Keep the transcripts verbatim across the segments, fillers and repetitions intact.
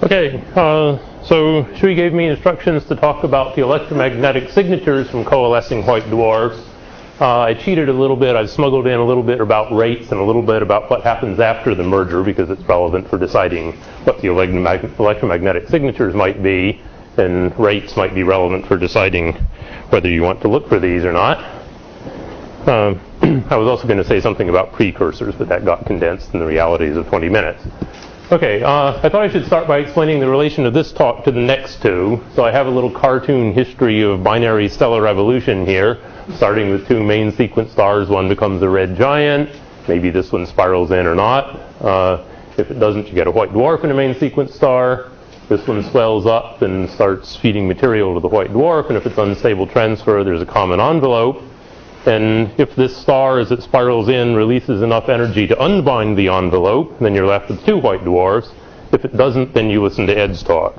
Okay, uh, so Sri gave me instructions to talk about the electromagnetic signatures from coalescing white dwarfs. Uh, I cheated a little bit. I smuggled in a little bit about rates and a little bit about what happens after the merger, because it's relevant for deciding what the electromag- electromagnetic signatures might be, and rates might be relevant for deciding whether you want to look for these or not. Um, I was also going to say something about precursors, but that got condensed in the realities of twenty minutes. Okay, uh, I thought I should start by explaining the relation of this talk to the next two. So I have a little cartoon history of binary stellar evolution here, starting with two main sequence stars. One becomes a red giant. Maybe this one spirals in or not. Uh, if it doesn't, you get a white dwarf in a main sequence star. This one swells up and starts feeding material to the white dwarf, and if it's unstable transfer, there's a common envelope. And if this star, as it spirals in, releases enough energy to unbind the envelope, then you're left with two white dwarfs. If it doesn't, then you listen to Ed's talk.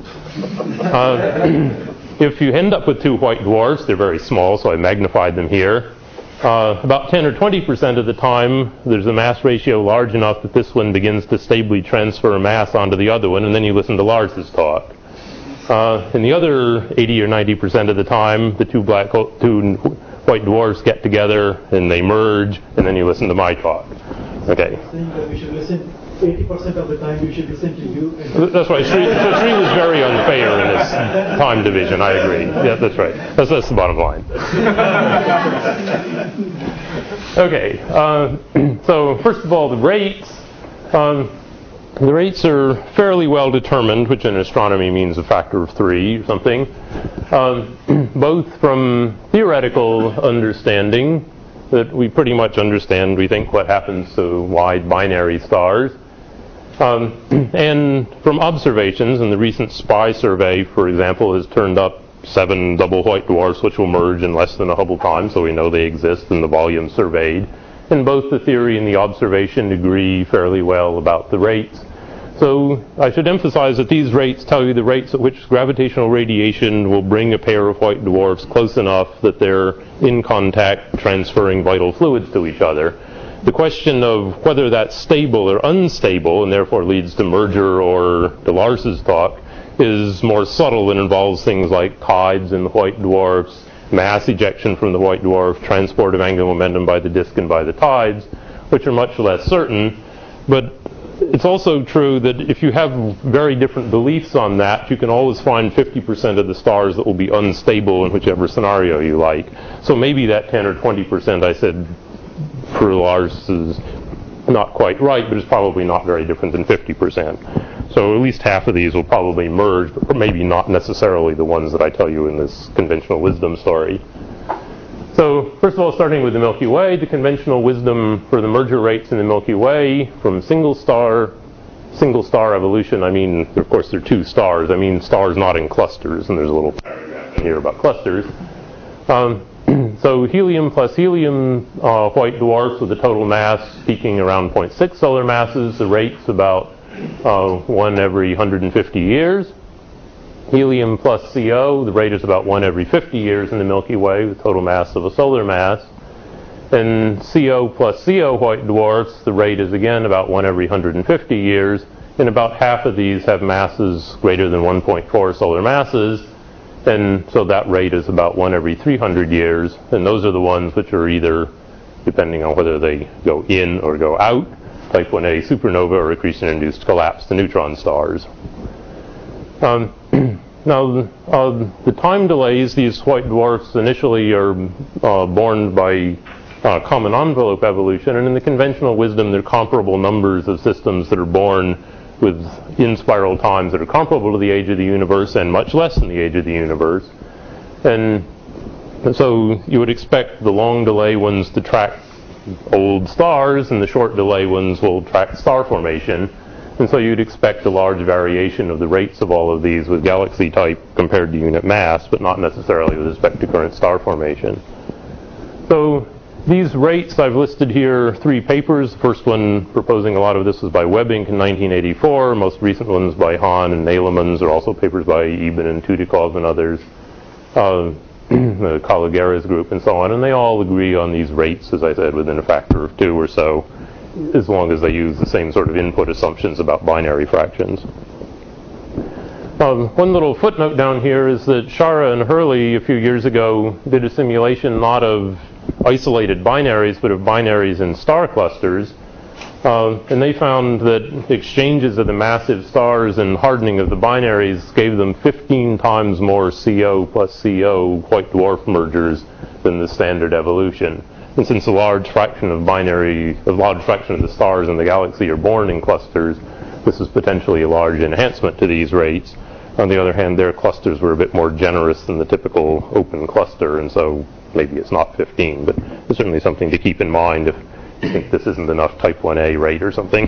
Uh, if you end up with two white dwarfs, they're very small, so I magnified them here. Uh, about ten or twenty percent of the time, there's a mass ratio large enough that this one begins to stably transfer mass onto the other one, and then you listen to Lars's talk. Uh, and the other eighty or ninety percent of the time, the two black hole, two white dwarfs get together and they merge, and then you listen to my talk. Okay. Saying that we should listen eighty percent of the time, we should listen to you. And that's right. Sri, so Sri was very unfair in his time division. I agree. Yeah, that's right. That's, that's the bottom line. Okay. Uh, so first of all, the rates. Um, The rates are fairly well determined, which in astronomy means a factor of three or something, um, both from theoretical understanding, that we pretty much understand, we think, what happens to wide binary stars, um, and from observations. And the recent SPY survey, for example, has turned up seven double white dwarfs which will merge in less than a Hubble time, so we know they exist in the volume surveyed. And both the theory and the observation agree fairly well about the rates. So I should emphasize that these rates tell you the rates at which gravitational radiation will bring a pair of white dwarfs close enough that they're in contact, transferring vital fluids to each other. The question of whether that's stable or unstable, and therefore leads to merger or to Lars's talk, is more subtle and involves things like tides in the white dwarfs, mass ejection from the white dwarf, transport of angular momentum by the disk and by the tides, which are much less certain. But it's also true that if you have very different beliefs on that, you can always find fifty percent of the stars that will be unstable in whichever scenario you like. So maybe that ten or twenty percent I said for Lars is not quite right, but it's probably not very different than fifty percent. So at least half of these will probably merge, but maybe not necessarily the ones that I tell you in this conventional wisdom story. So first of all, starting with the Milky Way, the conventional wisdom for the merger rates in the Milky Way from single star, single star evolution, I mean, of course, there are two stars. I mean stars not in clusters, and there's a little paragraph in here about clusters. Um, so helium plus helium uh, white dwarfs with a total mass peaking around zero point six solar masses. The rate's about uh, one every one hundred fifty years. Helium plus C O, the rate is about one every fifty years in the Milky Way, with total mass of a solar mass. And C O plus C O white dwarfs, the rate is again about one every one hundred fifty years, and about half of these have masses greater than one point four solar masses, and so that rate is about one every three hundred years, and those are the ones which are either, depending on whether they go in or go out, type one A supernova or accretion-induced collapse to neutron stars. Um, now, uh, the time delays, these white dwarfs initially are uh, born by uh, common envelope evolution, and in the conventional wisdom, there are comparable numbers of systems that are born with in-spiral times that are comparable to the age of the universe and much less than the age of the universe. And so you would expect the long delay ones to track old stars, and the short delay ones will track star formation. And so you'd expect a large variation of the rates of all of these with galaxy type compared to unit mass, but not necessarily with respect to current star formation. So these rates, I've listed here three papers. The first one proposing a lot of this was by Webbink in nineteen eighty-four. Most recent ones by Hahn and Neylemans are also papers by Eben and Tudikov and others, uh, the Kalagera's group and so on. And they all agree on these rates, as I said, within a factor of two or so, as long as they use the same sort of input assumptions about binary fractions. Um, one little footnote down here is that Shara and Hurley a few years ago did a simulation not of isolated binaries, but of binaries in star clusters. Uh, and they found that exchanges of the massive stars and hardening of the binaries gave them fifteen times more C O plus C O white dwarf mergers than the standard evolution. And since a large fraction of binary, a large fraction of the stars in the galaxy are born in clusters, this is potentially a large enhancement to these rates. On the other hand, their clusters were a bit more generous than the typical open cluster, and so maybe it's not fifteen, but it's certainly something to keep in mind if you think this isn't enough type one A rate or something.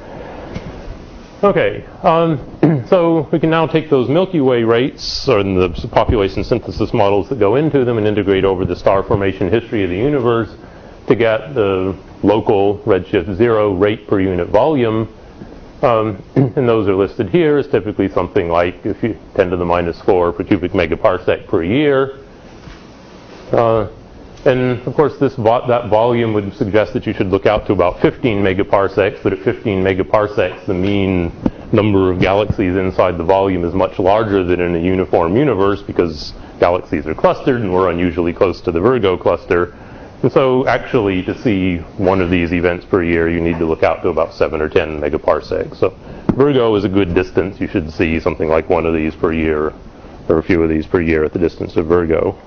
Okay, um, so we can now take those Milky Way rates, or the population synthesis models that go into them, and integrate over the star formation history of the universe to get the local redshift zero rate per unit volume. Um, and those are listed here as typically something like if you ten to the minus four per cubic megaparsec per year. Uh, and of course this vo that volume would suggest that you should look out to about fifteen megaparsecs, but at fifteen megaparsecs the mean number of galaxies inside the volume is much larger than in a uniform universe because galaxies are clustered and we're unusually close to the Virgo cluster. And so actually to see one of these events per year you need to look out to about seven or ten megaparsecs. So Virgo is a good distance. You should see something like one of these per year or a few of these per year at the distance of Virgo.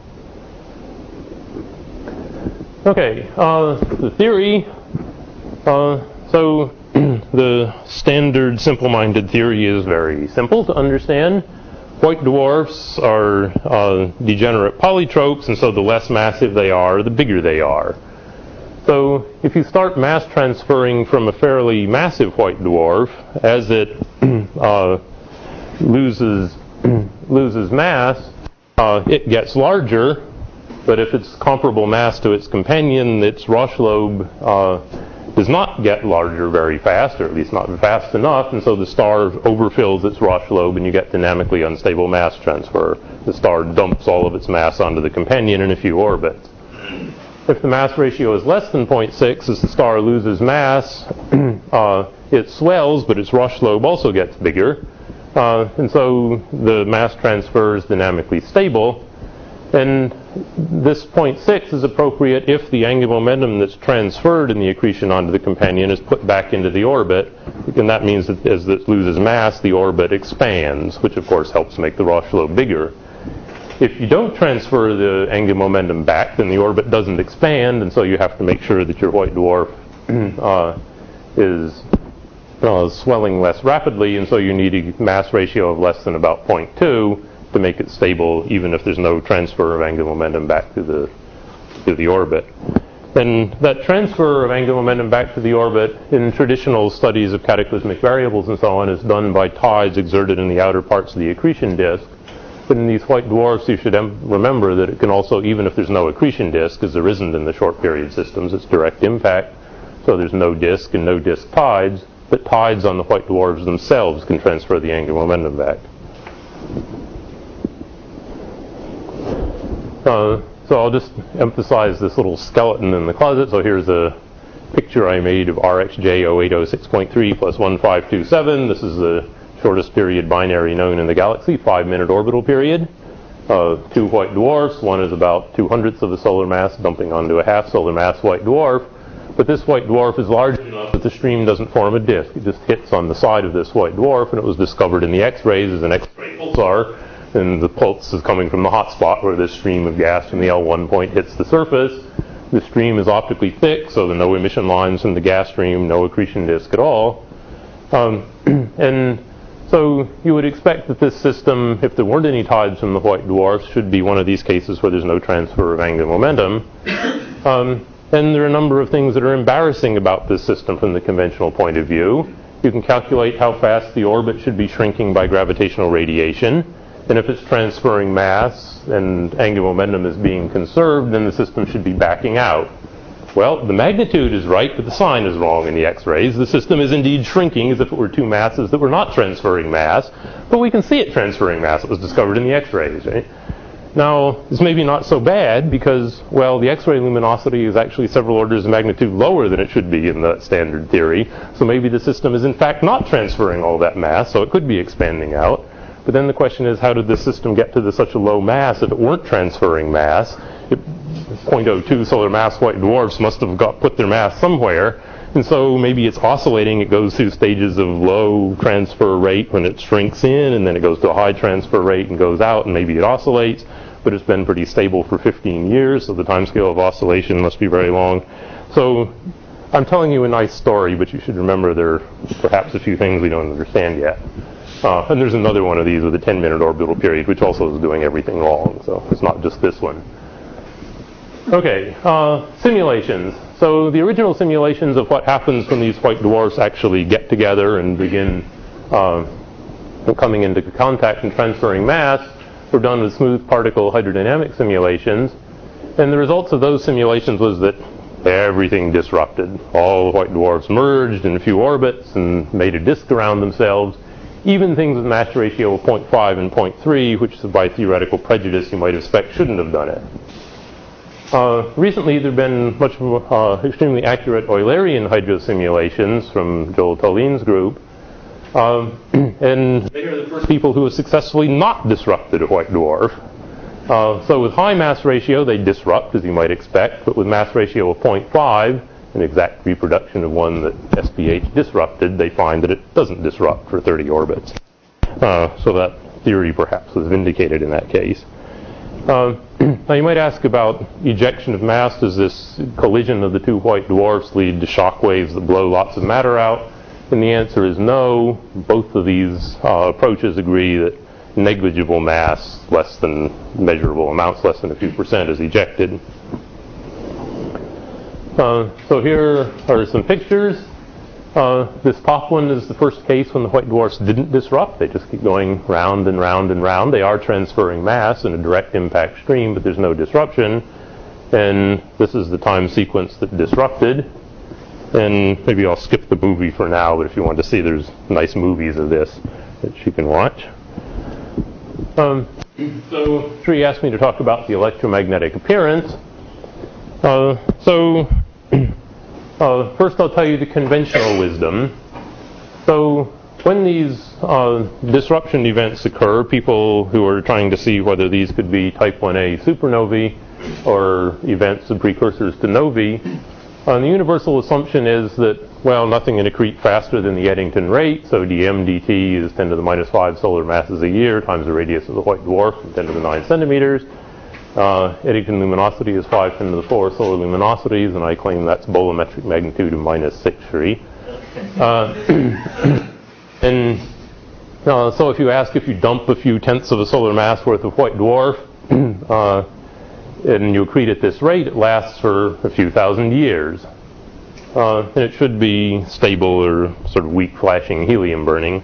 Okay, uh, the theory. Uh, so the standard simple-minded theory is very simple to understand. White dwarfs are uh, degenerate polytropes, and so the less massive they are, the bigger they are. So if you start mass transferring from a fairly massive white dwarf, as it uh, loses loses mass, uh, it gets larger. But if it's comparable mass to its companion, its Roche lobe uh, does not get larger very fast, or at least not fast enough, and so the star overfills its Roche lobe and you get dynamically unstable mass transfer. The star dumps all of its mass onto the companion in a few orbits. If the mass ratio is less than zero point six, as the star loses mass, uh, it swells, but its Roche lobe also gets bigger, uh, and so the mass transfer is dynamically stable. And this zero point six is appropriate if the angular momentum that's transferred in the accretion onto the companion is put back into the orbit. And that means that as it loses mass, the orbit expands, which of course helps make the Roche lobe bigger. If you don't transfer the angular momentum back, then the orbit doesn't expand, and so you have to make sure that your white dwarf uh, is uh, swelling less rapidly, and so you need a mass ratio of less than about zero point two. To make it stable, even if there's no transfer of angular momentum back to the to the orbit. And that transfer of angular momentum back to the orbit in traditional studies of cataclysmic variables and so on is done by tides exerted in the outer parts of the accretion disk. But in these white dwarfs, you should em- remember that it can also, even if there's no accretion disk, because there isn't in the short period systems, it's direct impact, so there's no disk and no disk tides, but tides on the white dwarfs themselves can transfer the angular momentum back. Uh, so I'll just emphasize this little skeleton in the closet. So here's a picture I made of R X J zero eight zero six point three plus one five two seven. This is the shortest period binary known in the galaxy, five-minute orbital period. Uh, two white dwarfs. One is about two hundredths of the solar mass dumping onto a half solar mass white dwarf. But this white dwarf is large enough that the stream doesn't form a disk. It just hits on the side of this white dwarf, and it was discovered in the X-rays as an X-ray pulsar. And the pulse is coming from the hot spot where this stream of gas from the L one point hits the surface. The stream is optically thick, so there are no emission lines from the gas stream, no accretion disk at all. Um, and so you would expect that this system, if there weren't any tides from the white dwarfs, should be one of these cases where there's no transfer of angular momentum. Um, and there are a number of things that are embarrassing about this system from the conventional point of view. You can calculate how fast the orbit should be shrinking by gravitational radiation. And if it's transferring mass and angular momentum is being conserved, then the system should be backing out. Well, the magnitude is right, but the sign is wrong in the X-rays. The system is indeed shrinking as if it were two masses that were not transferring mass, but we can see it transferring mass. It was discovered in the X-rays, right? Now, it's maybe not so bad because, well, the X-ray luminosity is actually several orders of magnitude lower than it should be in the standard theory. So maybe the system is in fact not transferring all that mass, so it could be expanding out. But then the question is, how did this system get to the, such a low mass if it weren't transferring mass? It, zero point zero two solar mass white dwarfs must have got put their mass somewhere. And so maybe it's oscillating. It goes through stages of low transfer rate when it shrinks in, and then it goes to a high transfer rate and goes out, and maybe it oscillates. But it's been pretty stable for fifteen years, so the time scale of oscillation must be very long. So I'm telling you a nice story, but you should remember there are perhaps a few things we don't understand yet. Uh, and there's another one of these with a ten minute orbital period, which also is doing everything wrong, so it's not just this one. Okay, uh, simulations. So the original simulations of what happens when these white dwarfs actually get together and begin uh, coming into contact and transferring mass were done with smooth particle hydrodynamic simulations. And the results of those simulations was that everything disrupted. All the white dwarfs merged in a few orbits and made a disk around themselves. Even things with mass ratio of zero point five and zero point three, which by theoretical prejudice you might expect shouldn't have done it. Uh, recently there have been much uh, extremely accurate Eulerian hydrosimulations from Joel Tollin's group. Um, and they are the first people who have successfully not disrupted a white dwarf. Uh, so with high mass ratio they disrupt, as you might expect, but with mass ratio of zero point five, an exact reproduction of one that S P H disrupted, they find that it doesn't disrupt for thirty orbits. Uh, so that theory perhaps was vindicated in that case. Uh, now you might ask about ejection of mass. Does this collision of the two white dwarfs lead to shock waves that blow lots of matter out? And the answer is no. Both of these uh, approaches agree that negligible mass, less than measurable amounts, less than a few percent, is ejected. Uh, so here are some pictures. Uh, this top one is the first case when the white dwarfs didn't disrupt. They just keep going round and round and round. They are transferring mass in a direct impact stream, but there's no disruption. And this is the time sequence that disrupted. And maybe I'll skip the movie for now, but if you want to see, there's nice movies of this that you can watch. Um, so Sri asked me to talk about the electromagnetic appearance. Uh, so uh, first I'll tell you the conventional wisdom. So when these uh, disruption events occur, people who are trying to see whether these could be type one A supernovae or events of precursors to novae, uh, the universal assumption is that, well, nothing can accrete faster than the Eddington rate, so dm dt is ten to the minus five solar masses a year times the radius of the white dwarf, ten to the nine centimeters. Uh, Eddington luminosity is five ten to the four solar luminosities, and I claim that's bolometric magnitude of minus six Sri. Uh, and uh, so if you ask if you dump a few tenths of a solar mass worth of white dwarf, uh, and you accrete at this rate, it lasts for a few thousand years. Uh, and it should be stable or sort of weak flashing helium burning.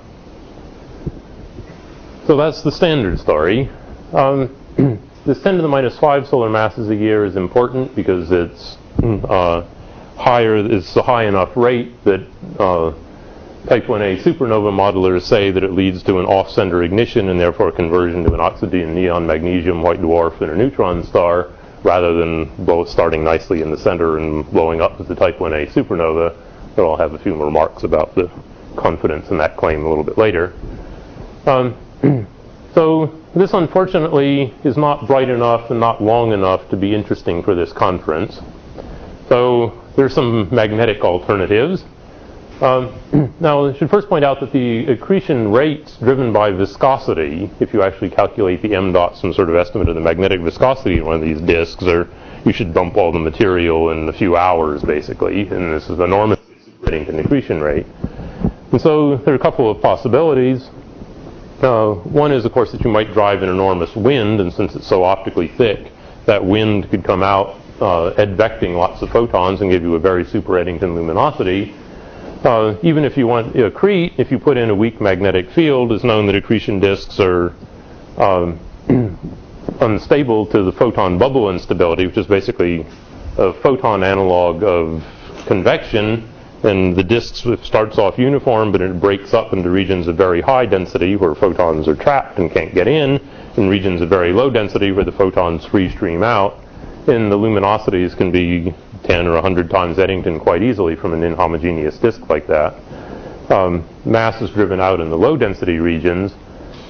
So that's the standard story. Um, this ten to the minus five solar masses a year is important because it's uh, higher, it's a high enough rate that uh, type one A supernova modelers say that it leads to an off-center ignition and therefore conversion to an oxygen neon magnesium white dwarf and a neutron star, rather than both starting nicely in the center and blowing up as the type one A supernova. But I'll have a few remarks about the confidence in that claim a little bit later. Um, so this unfortunately is not bright enough and not long enough to be interesting for this conference. So there's some magnetic alternatives. Um, now, I should first point out that the accretion rates driven by viscosity, if you actually calculate the m dot, some sort of estimate of the magnetic viscosity in one of these disks, or you should dump all the material in a few hours, basically, and this is enormously superating the accretion rate. And so there are a couple of possibilities. Uh, one is, of course, that you might drive an enormous wind, and since it's so optically thick, that wind could come out uh, advecting lots of photons and give you a very super Eddington luminosity. Uh, even if you want to accrete, if you put in a weak magnetic field, it's known that accretion disks are um, unstable to the photon bubble instability, which is basically a photon analog of convection. And the disk starts off uniform, but it breaks up into regions of very high density where photons are trapped and can't get in, and regions of very low density where the photons free stream out. And the luminosities can be ten or one hundred times Eddington quite easily from an inhomogeneous disk like that. Um, mass is driven out in the low density regions,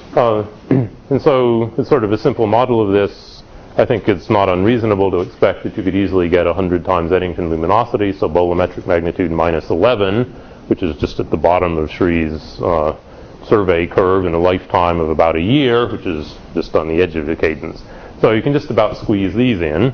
Uh, and so it's sort of a simple model of this. I think it's not unreasonable to expect that you could easily get one hundred times Eddington luminosity, so bolometric magnitude minus eleven, which is just at the bottom of Sri's uh, survey curve in a lifetime of about a year, which is just on the edge of the cadence. So you can just about squeeze these in.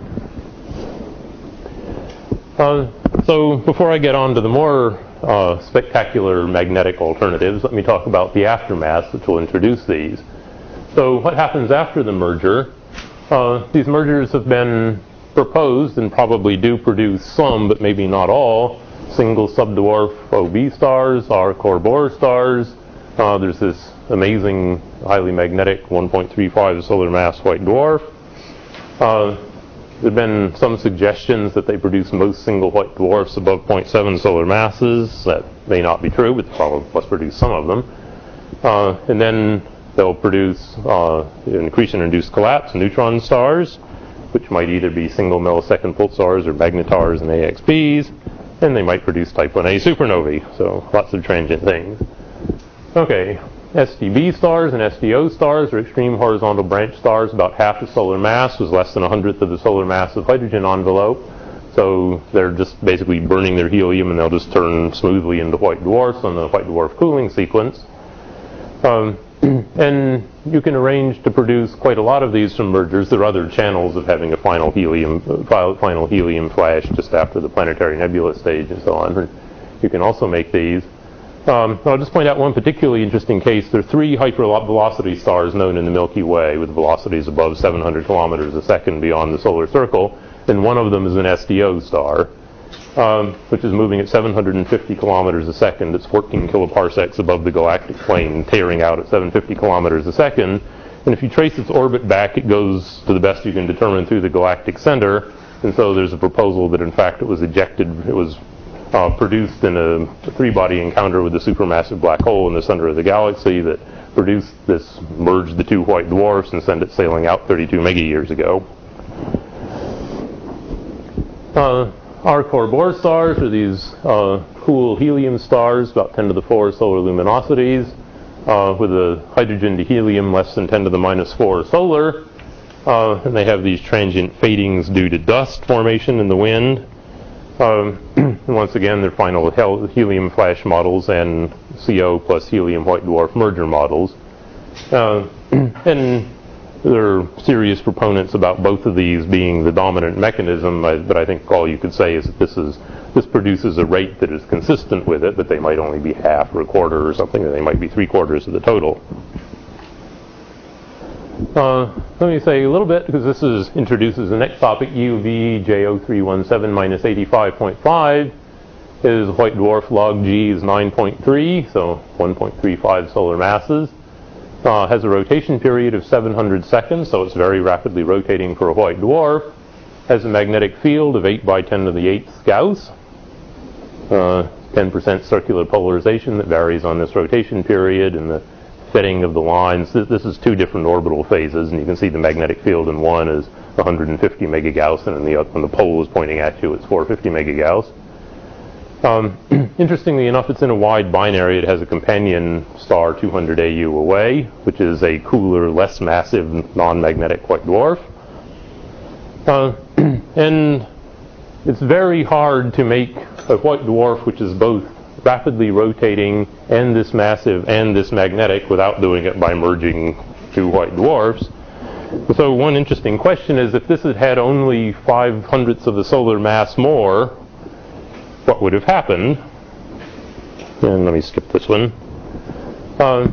Uh, so before I get on to the more uh, spectacular magnetic alternatives, let me talk about the aftermath, which will introduce these. So what happens after the merger? Uh, these mergers have been proposed and probably do produce some, but maybe not all, single subdwarf O B stars, R-core Bohr stars. Uh, there's this amazing, highly magnetic one point three five solar mass white dwarf. Uh, there have been some suggestions that they produce most single white dwarfs above zero point seven solar masses. That may not be true, but they probably must produce some of them. Uh, and then they'll produce uh, accretion-induced collapse neutron stars, which might either be single millisecond pulsars or magnetars and A X Bs. And they might produce type one A supernovae, so lots of transient things. Okay, S D B stars and S D O stars are extreme horizontal branch stars. About half the solar mass was less than a hundredth of the solar mass of hydrogen envelope. So they're just basically burning their helium, and they'll just turn smoothly into white dwarfs on the white dwarf cooling sequence. Um, and you can arrange to produce quite a lot of these from mergers. There are other channels of having a final helium, final helium flash just after the planetary nebula stage and so on. You can also make these. Um, I'll just point out one particularly interesting case. There are three hypervelocity stars known in the Milky Way with velocities above seven hundred kilometers a second beyond the solar circle, and one of them is an S D O star, um, which is moving at seven hundred fifty kilometers a second. It's fourteen kiloparsecs above the galactic plane, tearing out at seven hundred fifty kilometers a second. And if you trace its orbit back, it goes, to the best you can determine, through the galactic center. And so there's a proposal that, in fact, it was ejected, it was Uh, produced in a three-body encounter with a supermassive black hole in the center of the galaxy that produced this, merged the two white dwarfs and sent it sailing out thirty-two megayears ago. Uh, R-core Bohr stars are these uh, cool helium stars, about ten to the four solar luminosities, uh, with a hydrogen to helium less than ten to the minus four solar. Uh, and they have these transient fadings due to dust formation in the wind. Um, once again, they're final hel helium flash models and C O plus helium white dwarf merger models. Uh, and there are serious proponents about both of these being the dominant mechanism, but I think all you could say is that this is this produces a rate that is consistent with it, but they might only be half or a quarter or something, or they might be three quarters of the total. Uh, let me say a little bit, because this is introduces the next topic. U V J zero three one seven minus eighty-five point five is white dwarf. Log G is nine point three, so one point three five solar masses. Uh, has a rotation period of seven hundred seconds, so it's very rapidly rotating for a white dwarf. Has a magnetic field of eight by ten to the eighth Gauss. Uh, ten percent circular polarization that varies on this rotation period, and the fitting of the lines. This is two different orbital phases, and you can see the magnetic field in one is one hundred fifty megagauss, and in the, when the pole is pointing at you, it's four hundred fifty megagauss. Um, interestingly enough, it's in a wide binary. It has a companion star two hundred A U away, which is a cooler, less massive, non-magnetic white dwarf. Uh, and it's very hard to make a white dwarf which is both rapidly rotating and this massive and this magnetic without doing it by merging two white dwarfs. So one interesting question is, if this had had only five hundredths of the solar mass more, what would have happened? And let me skip this one. Uh,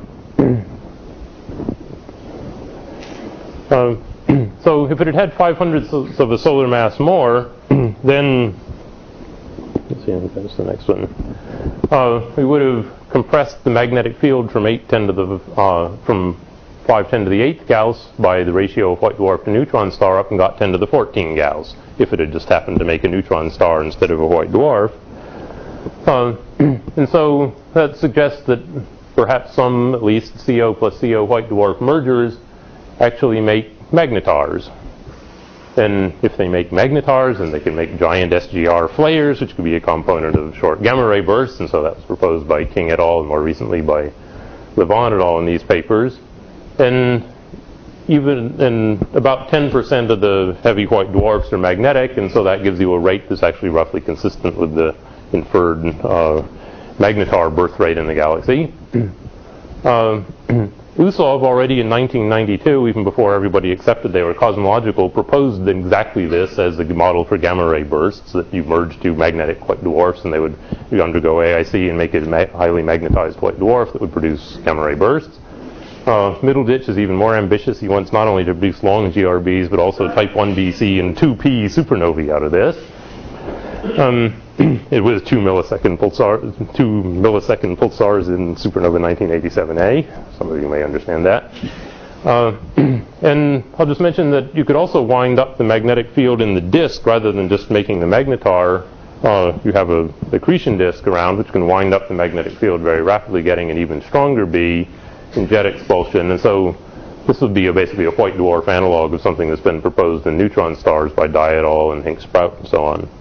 uh, so if it had had five hundredths of a solar mass more, then let's see, that's the next one. Uh, we would have compressed the magnetic field from eight ten to the uh, from five ten to the eighth Gauss by the ratio of white dwarf to neutron star up and got ten to the fourteen Gauss if it had just happened to make a neutron star instead of a white dwarf. Uh, and so that suggests that perhaps some, at least C O plus C O white dwarf mergers actually make magnetars. Then if they make magnetars, then they can make giant S G R flares, which could be a component of short gamma ray bursts, and so that was proposed by King et al. And more recently by Levant et al. In these papers. and even and about ten percent of the heavy white dwarfs are magnetic, and so that gives you a rate that's actually roughly consistent with the inferred uh, magnetar birth rate in the galaxy. uh, Usov already in nineteen ninety-two, even before everybody accepted they were cosmological, proposed exactly this as a model for gamma ray bursts, that you merge two magnetic white dwarfs and they would undergo A I C and make it a ma- highly magnetized white dwarf that would produce gamma ray bursts. Uh, Middleditch is even more ambitious. He wants not only to produce long G R Bs, but also type one b c and two p supernovae out of this. Um, it was two millisecond pulsars, two millisecond pulsars in supernova nineteen eighty-seven A. Some of you may understand that. Uh, and I'll just mention that you could also wind up the magnetic field in the disk rather than just making the magnetar. Uh, you have a accretion disk around which can wind up the magnetic field very rapidly, getting an even stronger B in jet expulsion. And so this would be a, basically a white dwarf analog of something that's been proposed in neutron stars by Dye et al. And Hinck Sprout and so on.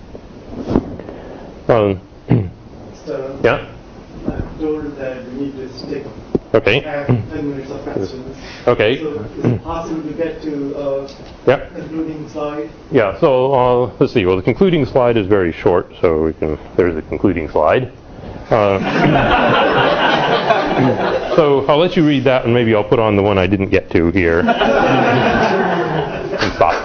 Um, So, yeah? I'm told that we need to stick Okay. at ten minutes of questions. Okay. So is it possible to get to uh, Yeah. concluding slide? Yeah, so uh, let's see. Well, the concluding slide is very short, so we can. There's a concluding slide. Uh, so I'll let you read that, and maybe I'll put on the one I didn't get to here. And stop.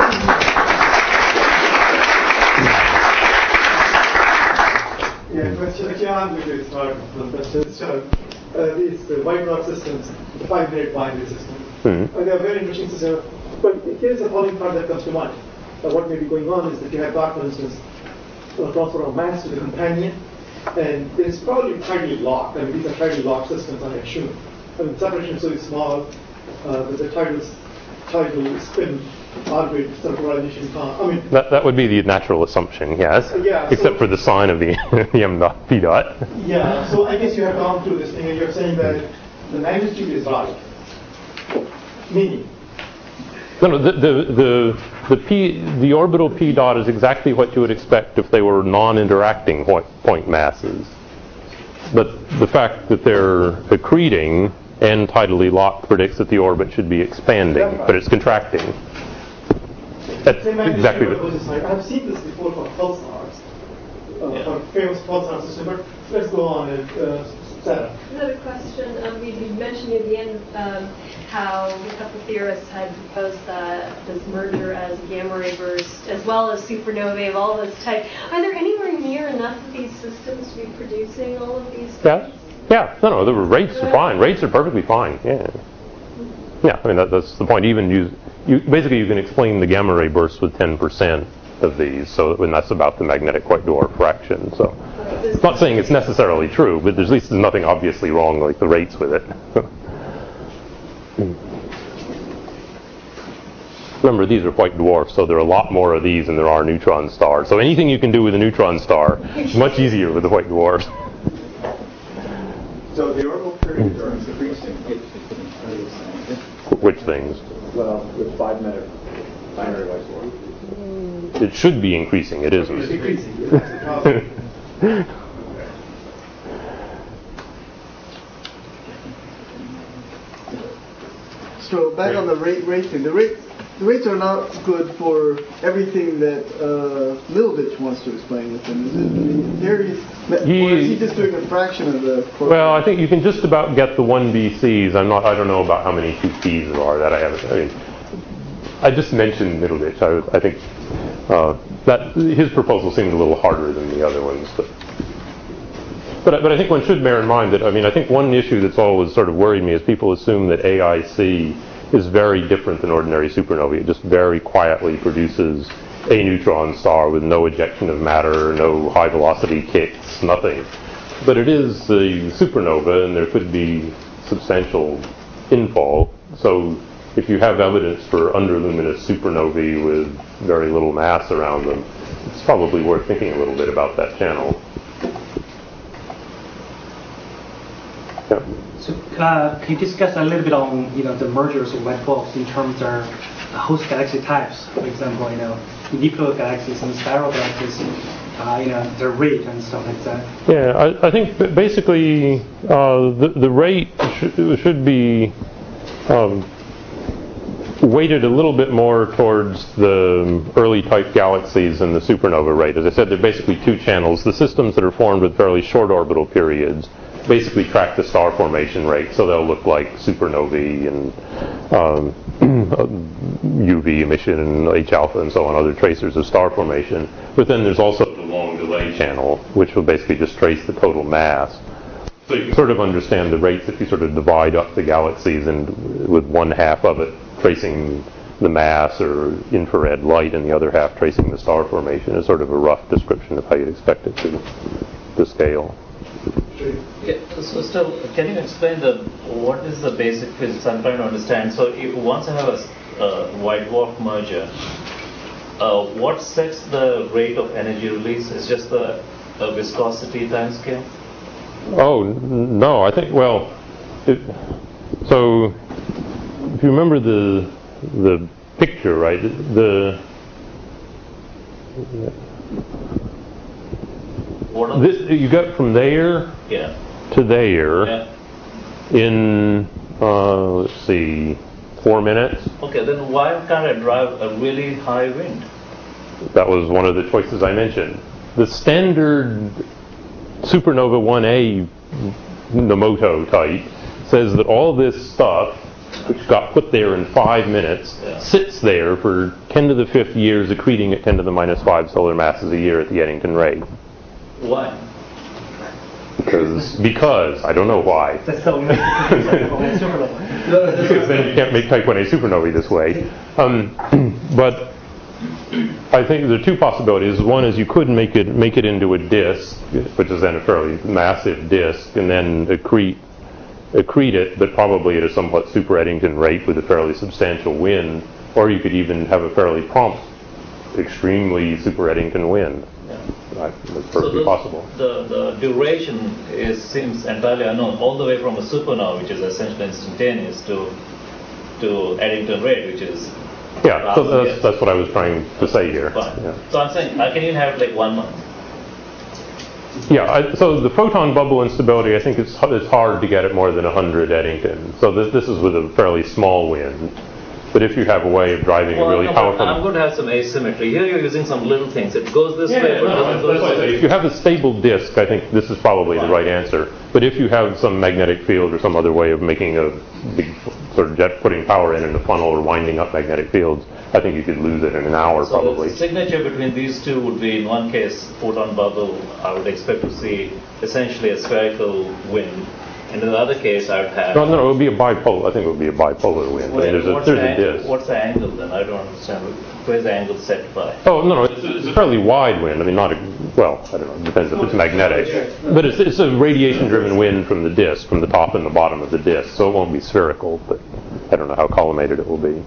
Yeah, question. Actually, I'm going to start from question. So, uh, these uh, white dwarf systems, the five-minute binary systems, Mm-hmm. uh, they are very interesting systems. But here's the following part that comes to mind. Uh, what may be going on is that you have got, for instance, a transfer of mass to the companion, and it's probably tightly locked. I mean, these are tightly locked systems, I assume. I mean, separation is so small uh, that the tidal, tidal spin orbit circularization can't. I mean, That that would be the natural assumption, yes. Uh, yeah, Except so- for the sign of the the m dot p dot. yeah. So I guess you have gone through this thing, and you're saying that the magnitude is right. Meaning, No, no. The the the the p the orbital p dot is exactly what you would expect if they were non-interacting point point masses. But the fact that they're accreting and tidally locked predicts that the orbit should be expanding, but it's contracting. That's same magnitude exactly of the, opposite side. I've seen this before for pulsars, uh, Yeah. for famous pulsar system. But let's go on and uh, Sarah. Another question. Um, you, you mentioned in the end um, how a couple theorists had proposed that this merger as a gamma ray burst, as well as supernovae of all this type. Are there anywhere near enough of these systems to be producing all of these yeah, things? yeah. No, no. The rates are fine. Rates are perfectly fine. Yeah. Yeah. I mean that, that's the point. Even use you basically you can explain the gamma ray bursts with ten percent of these. So when that's about the magnetic white dwarf fraction. So. There's Not saying it's necessarily true, but there's at least nothing obviously wrong like the rates with it. Remember, these are white dwarfs, so there are a lot more of these than there are neutron stars. So anything you can do with a neutron star is much easier with the white dwarfs. So the orbital periods are increasing. Which things? Well, with five minute binary white dwarf. It should be increasing. It It's isn't. decreasing. That's the problem. So back on the rate rating, the rate the rates are not good for everything that uh, Middleditch wants to explain with them. Is it? I mean, there is, He- or is he just doing a fraction of the? Well, I think you can just about get the one B Cs. I'm not. I don't know about how many two Ps there are. That I haven't. I mean, I just mentioned Middleditch. I, I think uh, that his proposal seemed a little harder than the other ones, but. But, but I think one should bear in mind that, I mean, I think one issue that's always sort of worried me is people assume that A I C is very different than ordinary supernovae. It just very quietly produces a neutron star with no ejection of matter, no high velocity kicks, nothing. But it is a supernova, and there could be substantial infall. So if you have evidence for underluminous supernovae with very little mass around them, it's probably worth thinking a little bit about that channel. Yeah. So uh, can you discuss a little bit on you know the mergers of white dwarfs in terms of the host galaxy types? For example, you know elliptical galaxies and spiral galaxies, uh, you know their rate and stuff like that. Yeah, I, I think ba- basically uh, the the rate sh- should be um, weighted a little bit more towards the early type galaxies and the supernova rate. As I said, there are basically two channels. The systems that are formed with fairly short orbital periods basically track the star formation rate, so they'll look like supernovae and um, U V emission and H alpha and so on, other tracers of star formation. But then there's also the long delay channel, which will basically just trace the total mass. So you can sort of understand the rates if you sort of divide up the galaxies and with one half of it tracing the mass or infrared light and the other half tracing the star formation is sort of a rough description of how you'd expect it to, to scale. Yeah, so still, can you explain the what is the basic physics? I'm trying to understand. So if once I have a uh, white dwarf merger, uh, what sets the rate of energy release? Is just the uh, viscosity time scale? Oh, n- no, I think, well, it, so if you remember the the picture, right, the, What are this, you got from there yeah. to there Yeah. in, uh, let's see, four minutes. Okay, then why can't I drive a really high wind? That was one of the choices I mentioned. The standard supernova one A Nomoto type says that all this stuff, which got put there in five minutes, Yeah. sits there for ten to the fifth years, accreting at ten to the minus five solar masses a year at the Eddington rate. Why? Because, because, I don't know why. That's so supernova. Because then you can't make type one A supernovae this way. Um, but I think there are two possibilities. One is you could make it make it into a disk, which is then a fairly massive disk, and then accrete accrete it, but probably at a somewhat super Eddington rate with a fairly substantial wind. Or you could even have a fairly prompt, extremely super Eddington wind. Right, that's So perfectly the, possible. the the duration is seems entirely unknown, all the way from a supernova, which is essentially instantaneous, to to Eddington rate, which is Yeah, so thousand that's, years. that's what I was trying to say here. Fine. Yeah. So I'm saying I can even have like one month. Yeah, I, so the photon bubble instability, I think it's, it's hard to get it more than one hundred Eddington. So this, this is with a fairly small wind. But if you have a way of driving Well, a really no, but powerful... I'm going to have some asymmetry. Here you're using some little things. It goes this Yeah, way, but no, it that's goes why I say if you have a stable disk, I think this is probably the right answer. But if you have some magnetic field or some other way of making a big sort of jet, putting power in in a funnel or winding up magnetic fields, I think you could lose it in an hour So probably. the signature between these two would be, in one case, photon bubble, I would expect to see essentially a spherical wind. And in the other case, I would have... No, no, it would be a bipolar. I think it would be a bipolar wind. I mean, there's a, what's, there's the a angle, disk. what's the angle then? I don't understand. Where's the angle set by? Oh, no, no, it's, it's a fairly wide wind. I mean, not a, well, I don't know, it depends if it's magnetic. But it's, it's a radiation-driven wind from the disk, from the top and the bottom of the disk, so it won't be spherical, but I don't know how collimated it will be.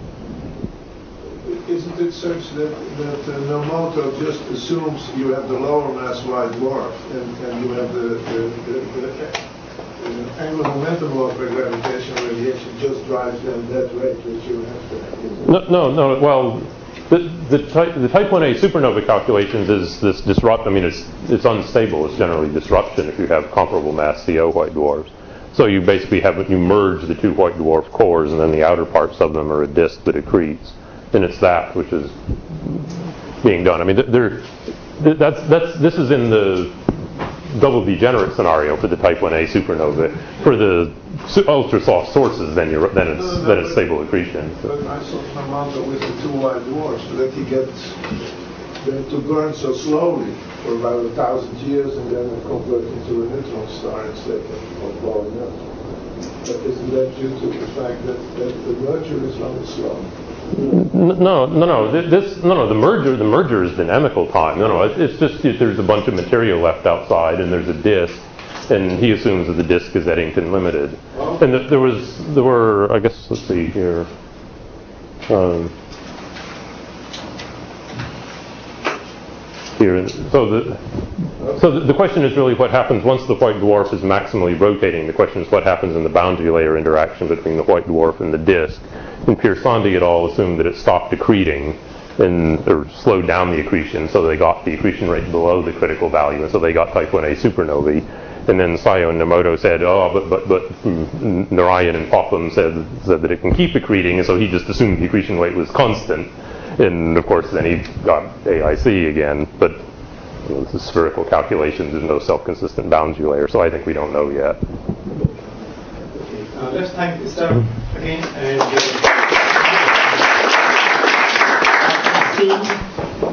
Isn't it such that, that uh, Nomoto just assumes you have the lower mass white dwarf and, and you have the, the, the, the uh, angular momentum law for gravitational radiation just drives them that rate which you have to... No, no, no, well, the, the, type, the type one A supernova calculations is this disrupt, I mean, it's, it's unstable. It's generally disruption if you have comparable mass C O white dwarfs. So you basically have, you merge the two white dwarf cores and then the outer parts of them are a disk that accretes. And it's that which is being done. I mean, there, that's that's this is in the double degenerate scenario for the type one A supernova. For the ultra soft sources, then you're then it's No, no, then it's but- stable accretion. But I saw Nomoto with the two white dwarfs that he gets them to burn so slowly for about a thousand years and then convert into a neutron star instead of, of blowing up. But isn't that due to the fact that, that the merger is rather slow? No, no, no. This, no, no. The merger, the merger is dynamical time. No, no. It's just that there's a bunch of material left outside, and there's a disk, and he assumes that the disk is Eddington limited. And that there was, there were, I guess, let's see here. Um, here, so the. So the, the question is really what happens once the white dwarf is maximally rotating. The question is what happens in the boundary layer interaction between the white dwarf and the disk. And Piersandi et al. Assumed that it stopped accreting and or slowed down the accretion, so they got the accretion rate below the critical value, and so they got type one A supernovae. And then Sayo and Nomoto said, oh, but but but mm, Narayan and Popham said said that it can keep accreting, and so he just assumed the accretion rate was constant. And of course, then he got A I C again. But you know, this is spherical calculations. There's no self-consistent boundary layer, so I think we don't know yet. Uh, let's thank Esther again and. Uh,